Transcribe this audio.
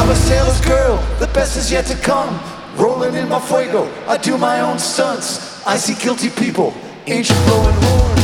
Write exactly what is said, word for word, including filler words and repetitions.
a sailor's girl, the best is yet to come. Rolling in my fuego, I do my own stunts. I see guilty people, ancient blowing horns.